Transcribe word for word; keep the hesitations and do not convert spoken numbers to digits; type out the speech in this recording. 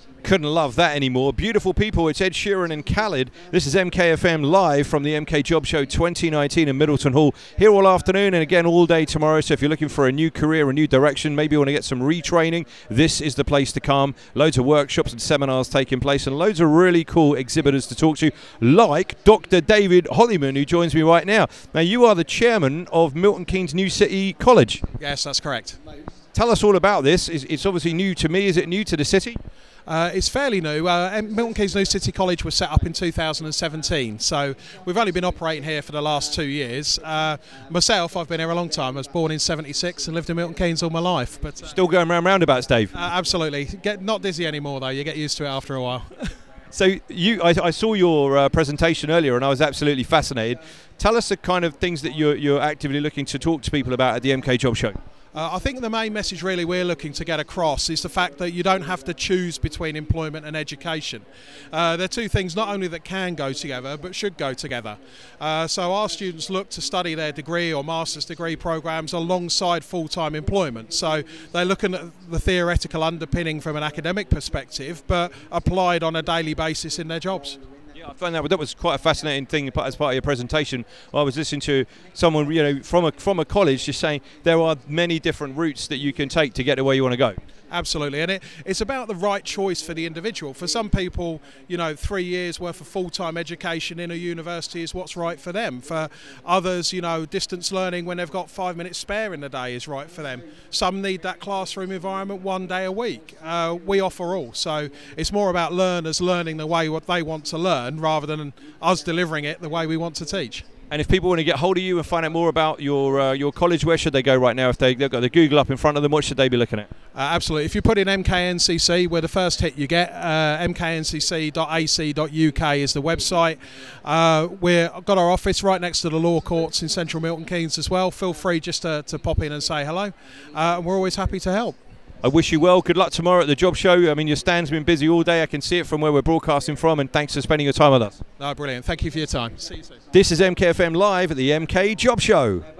Couldn't love that anymore. Beautiful people, it's Ed Sheeran and Khalid. This is M K F M live from the M K Job Show twenty nineteen in Middleton Hall. Here all afternoon and again all day tomorrow. So if you're looking for a new career, a new direction, maybe you want to get some retraining, this is the place to come. Loads of workshops and seminars taking place and loads of really cool exhibitors to talk to, like Doctor David Hollyman, who joins me right now. Now, you are the chairman of Milton Keynes New City College. Yes, that's correct. Tell us all about this. It's obviously new to me. Is it new to the city? Uh, it's fairly new. Uh, Milton Keynes New City College was set up in two thousand seventeen, so we've only been operating here for the last two years. Uh, myself, I've been here a long time. I was born in seventy-six and lived in Milton Keynes all my life. But uh, Still going round roundabouts, Dave? Uh, absolutely. Get not dizzy anymore, though. You get used to it after a while. So you, I, I saw your uh, presentation earlier and I was absolutely fascinated. Tell us the kind of things that you're, you're actively looking to talk to people about at the M K Job Show. Uh, I think the main message really we're looking to get across is the fact that you don't have to choose between employment and education. Uh, they're two things not only that can go together but should go together. Uh, so our students look to study their degree or master's degree programs alongside full-time employment. So they're looking at the theoretical underpinning from an academic perspective but applied on a daily basis in their jobs. I found that that was quite a fascinating thing as part of your presentation. I was listening to someone, you know, from a from a college just saying there are many different routes that you can take to get to where you want to go. Absolutely, and it, it's about the right choice for the individual. For some people, you know, three years worth of full-time education in a university is what's right for them. For others, you know, distance learning when they've got five minutes spare in the day is right for them. Some need that classroom environment one day a week. Uh, we offer all, so it's more about learners learning the way what they want to learn rather than us delivering it the way we want to teach. And if people want to get hold of you and find out more about your uh, your college, where should they go right now? If they, they've got the Google up in front of them, what should they be looking at? Uh, absolutely. If you put in M K N C C, we're the first hit you get. Uh, m k n c c dot a c dot u k is the website. Uh, we've got our office right next to the law courts in central Milton Keynes as well. Feel free just to, to pop in and say hello. Uh, and we're always happy to help. I wish you well. Good luck tomorrow at the job show. I mean, your stand's been busy all day. I can see it from where we're broadcasting from, and thanks for spending your time with us. No, brilliant. Thank you for your time. See you soon. This is M K F M Live at the M K Job Show.